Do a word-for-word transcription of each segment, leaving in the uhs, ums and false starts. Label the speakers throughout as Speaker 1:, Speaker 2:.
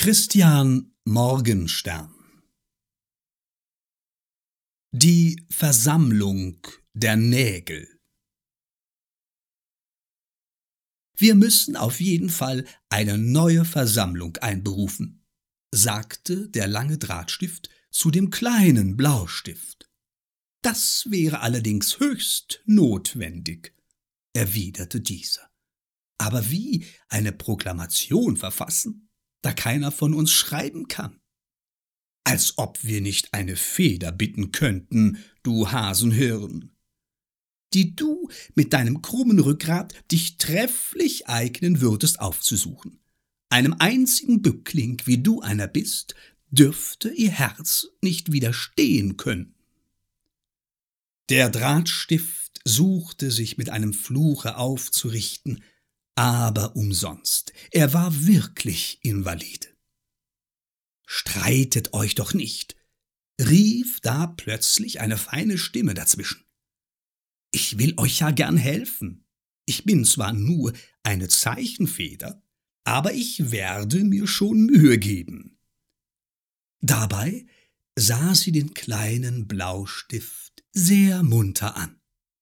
Speaker 1: Christian Morgenstern. Die Versammlung der Nägel. »Wir müssen auf jeden Fall eine neue Versammlung einberufen«, sagte der lange Drahtstift zu dem kleinen Blaustift. »Das wäre allerdings höchst notwendig«, erwiderte dieser. »Aber wie eine Proklamation verfassen, da keiner von uns schreiben kann? Als ob wir nicht eine Feder bitten könnten, du Hasenhirn, die du mit deinem krummen Rückgrat dich trefflich eignen würdest aufzusuchen. Einem einzigen Bückling, wie du einer bist, dürfte ihr Herz nicht widerstehen können.« Der Drahtstift suchte sich mit einem Fluche aufzurichten, aber umsonst, er war wirklich invalide. »Streitet euch doch nicht«, rief da plötzlich eine feine Stimme dazwischen. »Ich will euch ja gern helfen. Ich bin zwar nur eine Zeichenfeder, aber ich werde mir schon Mühe geben.« Dabei sah sie den kleinen Blaustift sehr munter an.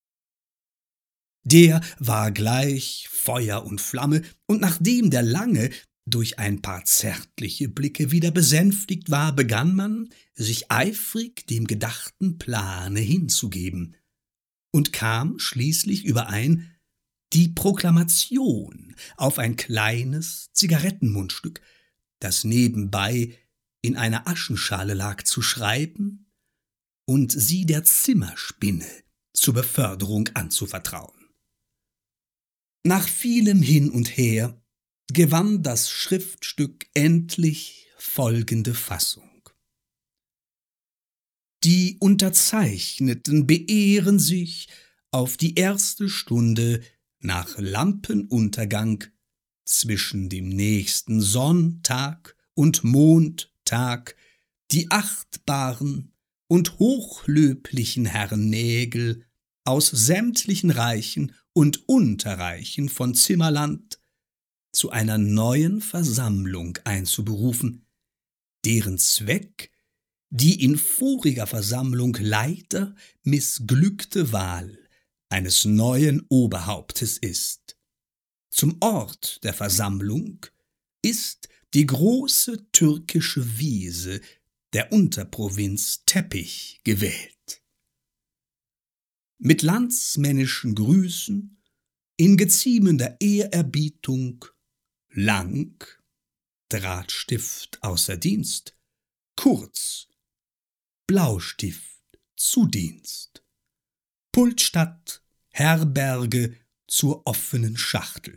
Speaker 1: Der war gleich Feuer und Flamme, und nachdem der Lange durch ein paar zärtliche Blicke wieder besänftigt war, begann man, sich eifrig dem gedachten Plane hinzugeben und kam schließlich überein, die Proklamation auf ein kleines Zigarettenmundstück, das nebenbei in einer Aschenschale lag, zu schreiben und sie der Zimmerspinne zur Beförderung anzuvertrauen. Nach vielem Hin und Her gewann das Schriftstück endlich folgende Fassung: »Die Unterzeichneten beehren sich auf die erste Stunde nach Lampenuntergang zwischen dem nächsten Sonntag und Mondtag die achtbaren und hochlöblichen Herren Nägel aus sämtlichen Reichen und Unterreichen von Zimmerland zu einer neuen Versammlung einzuberufen, deren Zweck die in voriger Versammlung leider missglückte Wahl eines neuen Oberhauptes ist. Zum Ort der Versammlung ist die große türkische Wiese der Unterprovinz Teppich gewählt. Mit landsmännischen Grüßen, in geziemender Ehrerbietung, Lang, Drahtstift außer Dienst, kurz, Blaustift zu Dienst. Pultstadt, Herberge zur offenen Schachtel.«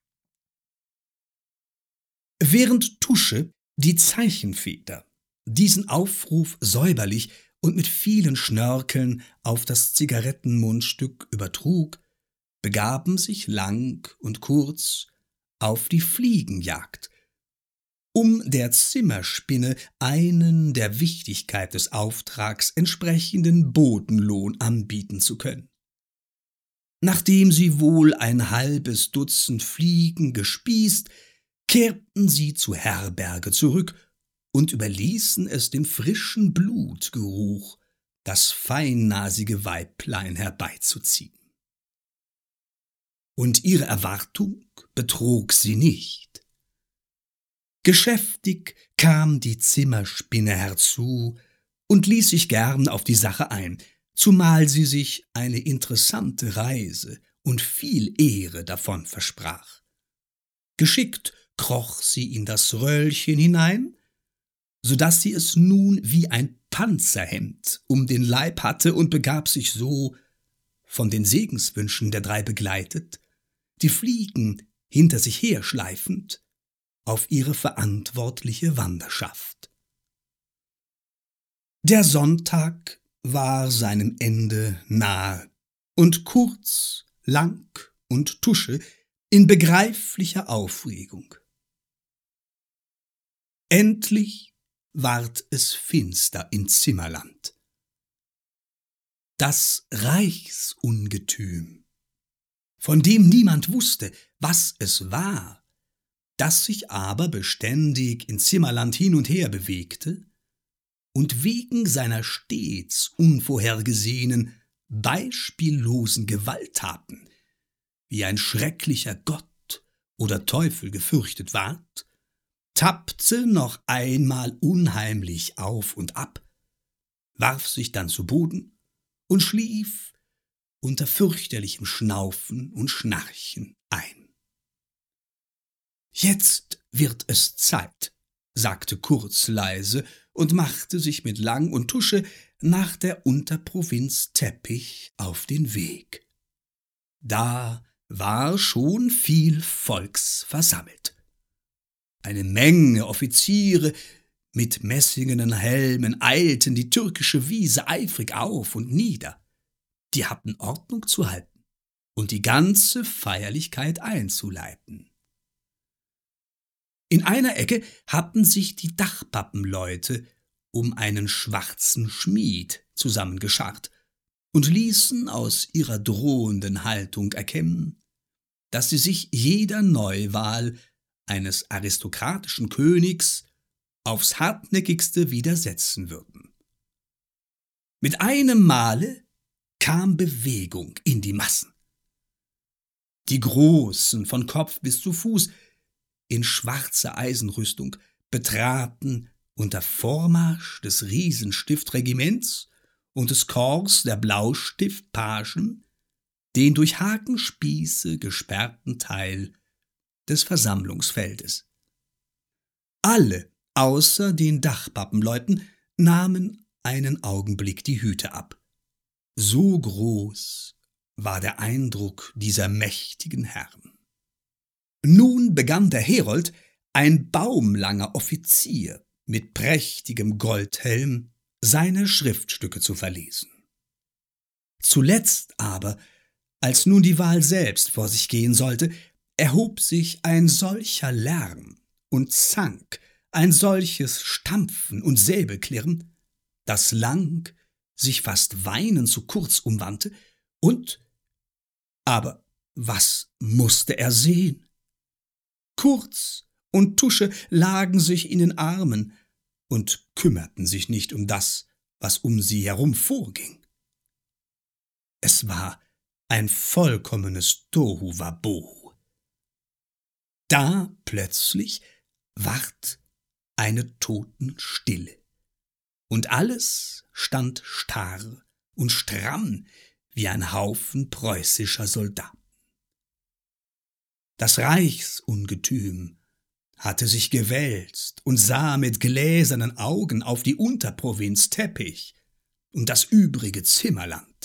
Speaker 1: Während Tusche, die Zeichenfeder, diesen Aufruf säuberlich und mit vielen Schnörkeln auf das Zigarettenmundstück übertrug, begaben sich Lang und Kurz auf die Fliegenjagd, um der Zimmerspinne einen der Wichtigkeit des Auftrags entsprechenden Bodenlohn anbieten zu können. Nachdem sie wohl ein halbes Dutzend Fliegen gespießt, kehrten sie zur Herberge zurück und überließen es dem frischen Blutgeruch, das feinnasige Weiblein herbeizuziehen. Und ihre Erwartung betrog sie nicht. Geschäftig kam die Zimmerspinne herzu und ließ sich gern auf die Sache ein, zumal sie sich eine interessante Reise und viel Ehre davon versprach. Geschickt kroch sie in das Röllchen hinein, so daß sie es nun wie ein Panzerhemd um den Leib hatte, und begab sich so, von den Segenswünschen der drei begleitet, die Fliegen hinter sich herschleifend, auf ihre verantwortliche Wanderschaft. Der Sonntag war seinem Ende nahe, und Kurz, Lang und Tusche in begreiflicher Aufregung. Endlich ward es finster in Zimmerland. Das Reichsungetüm, von dem niemand wusste, was es war, das sich aber beständig in Zimmerland hin und her bewegte und wegen seiner stets unvorhergesehenen, beispiellosen Gewalttaten wie ein schrecklicher Gott oder Teufel gefürchtet ward, tappte noch einmal unheimlich auf und ab, warf sich dann zu Boden und schlief unter fürchterlichem Schnaufen und Schnarchen ein. »Jetzt wird es Zeit«, sagte Kurz leise und machte sich mit Lang und Tusche nach der Unterprovinz Teppich auf den Weg. Da war schon viel Volks versammelt. Eine Menge Offiziere mit messingenen Helmen eilten die türkische Wiese eifrig auf und nieder. Die hatten Ordnung zu halten und die ganze Feierlichkeit einzuleiten. In einer Ecke hatten sich die Dachpappenleute um einen schwarzen Schmied zusammengeschart und ließen aus ihrer drohenden Haltung erkennen, dass sie sich jeder Neuwahl eines aristokratischen Königs aufs hartnäckigste widersetzen würden. Mit einem Male kam Bewegung in die Massen. Die Großen von Kopf bis zu Fuß in schwarzer Eisenrüstung betraten unter Vormarsch des Riesenstiftregiments und des Korps der Blaustiftpagen den durch Hakenspieße gesperrten Teil des Versammlungsfeldes. Alle außer den Dachpappenleuten nahmen einen Augenblick die Hüte ab. So groß war der Eindruck dieser mächtigen Herren. Nun begann der Herold, ein baumlanger Offizier mit prächtigem Goldhelm, seine Schriftstücke zu verlesen. Zuletzt aber, als nun die Wahl selbst vor sich gehen sollte, erhob sich ein solcher Lärm und Zank, ein solches Stampfen und Säbelklirren, dass Lang sich fast weinend zu Kurz umwandte und, aber was mußte er sehen? Kurz und Tusche lagen sich in den Armen und kümmerten sich nicht um das, was um sie herum vorging. Es war ein vollkommenes Tohuwabohu. Da plötzlich ward eine Totenstille, und alles stand starr und stramm wie ein Haufen preußischer Soldaten. Das Reichsungetüm hatte sich gewälzt und sah mit gläsernen Augen auf die Unterprovinz Teppich und das übrige Zimmerland.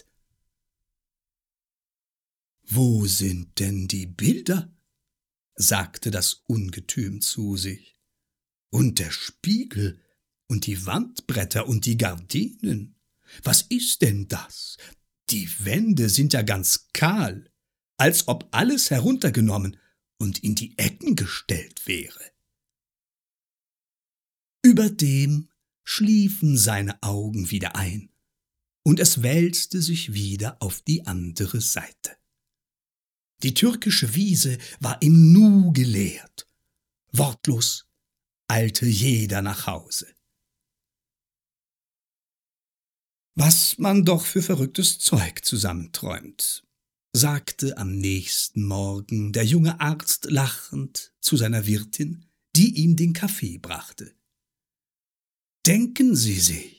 Speaker 1: »Wo sind denn die Bilder?« sagte das Ungetüm zu sich. »Und der Spiegel und die Wandbretter und die Gardinen? Was ist denn das? Die Wände sind ja ganz kahl, als ob alles heruntergenommen und in die Ecken gestellt wäre.« Überdem schliefen seine Augen wieder ein, und es wälzte sich wieder auf die andere Seite. Die türkische Wiese war im Nu geleert. Wortlos eilte jeder nach Hause. »Was man doch für verrücktes Zeug zusammenträumt«, sagte am nächsten Morgen der junge Arzt lachend zu seiner Wirtin, die ihm den Kaffee brachte. »Denken Sie sich,